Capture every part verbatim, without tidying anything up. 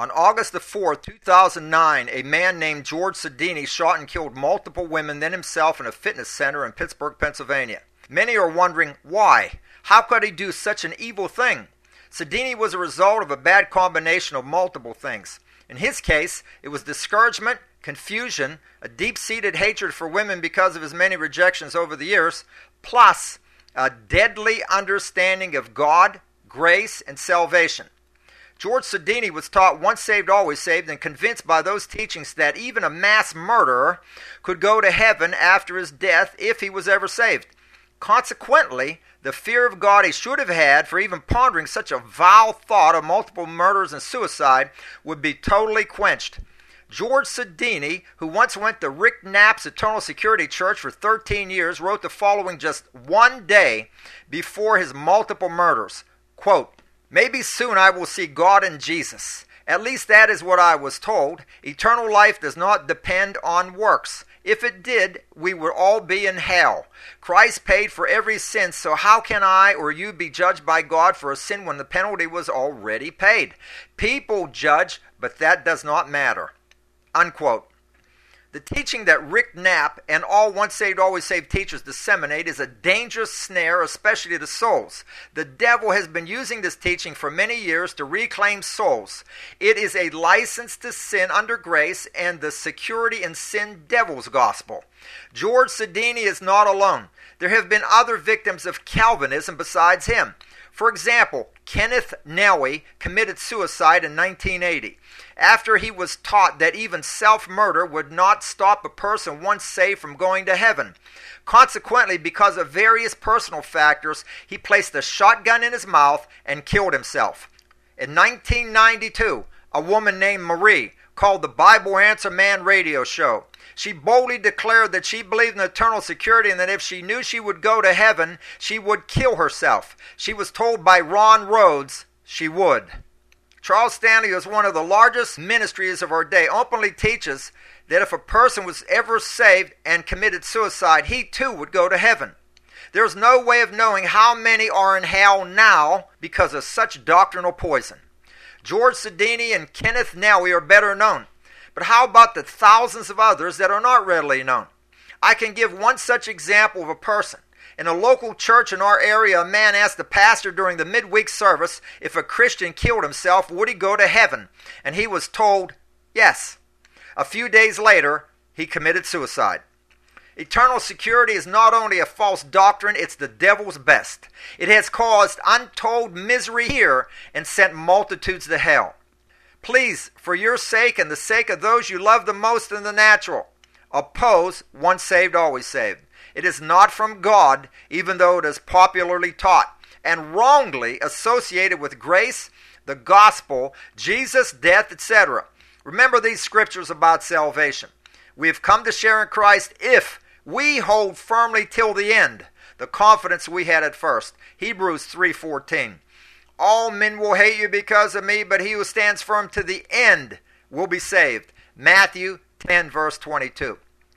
On August the fourth, two thousand nine, a man named George Sedini shot and killed multiple women, then himself, in a fitness center in Pittsburgh, Pennsylvania. Many are wondering why. How could he do such an evil thing? Sedini was a result of a bad combination of multiple things. In his case, it was discouragement, confusion, a deep-seated hatred for women because of his many rejections over the years, plus a deadly understanding of God, grace, and salvation. George Sedini was taught once saved, always saved, and convinced by those teachings that even a mass murderer could go to heaven after his death if he was ever saved. Consequently, the fear of God he should have had for even pondering such a vile thought of multiple murders and suicide would be totally quenched. George Sedini, who once went to Rick Knapp's Eternal Security Church for thirteen years, wrote the following just one day before his multiple murders. Quote, "Maybe soon I will see God and Jesus. At least that is what I was told. Eternal life does not depend on works. If it did, we would all be in hell. Christ paid for every sin, so how can I or you be judged by God for a sin when the penalty was already paid? People judge, but that does not matter." Unquote. The teaching that Rick Knapp and all once saved, always saved teachers disseminate is a dangerous snare, especially to souls. The devil has been using this teaching for many years to reclaim souls. It is a license to sin under grace and the security in sin devil's gospel. George Sedini is not alone. There have been other victims of Calvinism besides him. For example, Kenneth Nelly committed suicide in nineteen eighty. After he was taught that even self-murder would not stop a person once saved from going to heaven. Consequently, because of various personal factors, he placed a shotgun in his mouth and killed himself. In nineteen ninety-two, a woman named Marie called the Bible Answer Man radio show. She boldly declared that she believed in eternal security and that if she knew she would go to heaven, she would kill herself. She was told by Ron Rhodes she would. Charles Stanley, who is one of the largest ministries of our day, openly teaches that if a person was ever saved and committed suicide, he too would go to heaven. There's no way of knowing how many are in hell now because of such doctrinal poison. George Sedini and Kenneth Nelly are better known. But how about the thousands of others that are not readily known? I can give one such example of a person. In a local church in our area, a man asked the pastor during the midweek service if a Christian killed himself, would he go to heaven? And he was told, yes. A few days later, he committed suicide. Eternal security is not only a false doctrine, it's the devil's best. It has caused untold misery here and sent multitudes to hell. Please, for your sake and the sake of those you love the most in the natural, oppose once saved, always saved. It is not from God, even though it is popularly taught and wrongly associated with grace, the gospel, Jesus' death, et cetera. Remember these scriptures about salvation. We have come to share in Christ if we hold firmly till the end the confidence we had at first. Hebrews three fourteen. All men will hate you because of me, but he who stands firm to the end will be saved. Matthew ten, verse twenty-two.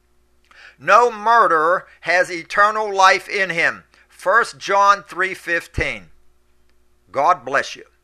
No murderer has eternal life in him. First John three fifteen. God bless you.